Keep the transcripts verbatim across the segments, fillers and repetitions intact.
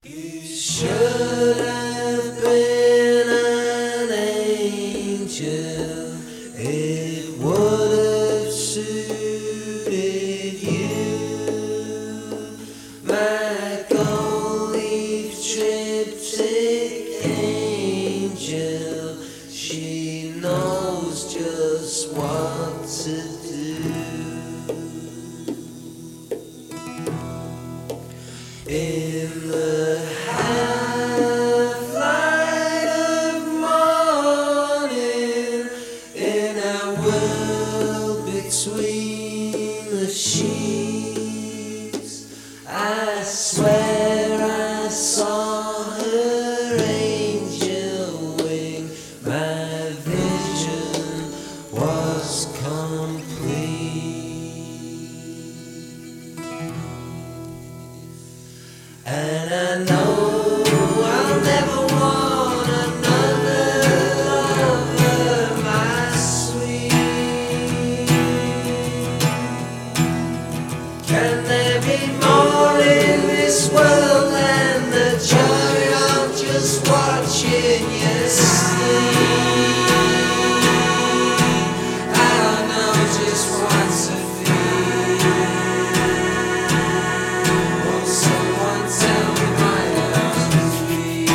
You should have been an angel, it would have suited you. My gold-leaf triptych angel, she knows just what to do. In the half light of morning, in our world between the sheets, I swear I saw her angel wing. My vision was complete. And I know I'll never want another lover, my sweet. Can there be more in this world than the joy of just watching you sleep? I don't know just what to feel. Won't someone tell me my love's free?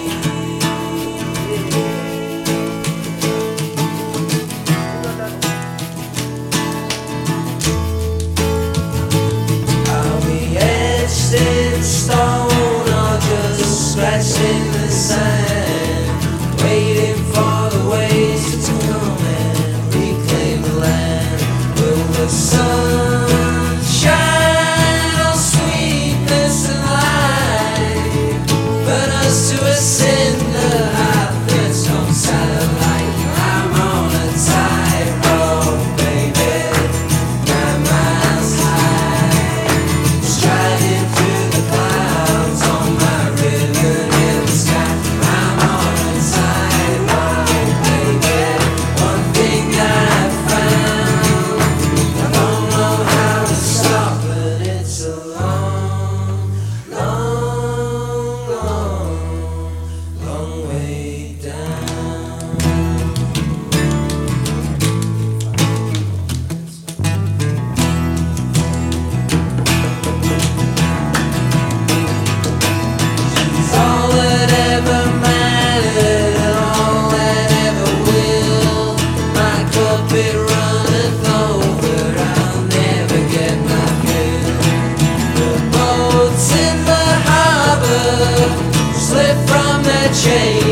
Are we etched in stone or just scratching the sand, waiting for the waves to come and reclaim the land? Will the sun shine on sweetness and light, burn us to a cinder hot redstone satellite? I'm on a tightrope, baby, nine miles high, striding through the clouds on my ribbon in the sky. I'm on a tightrope, baby, one thing I've found, I don't know how to stop, but it's a long, long, long, long way down. She's all that ever mattered and all that ever will. My cup it runneth over, I'll never get my fill. The boats in the harbor slip from their chains.